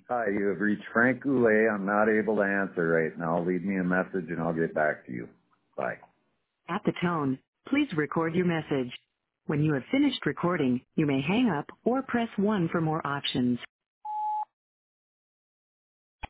Hi, you have reached Frank Goulet. I'm not able to answer right now. Leave me a message and I'll get back to you. Bye. At the tone, please record your message. When you have finished recording, you may hang up or press 1 for more options.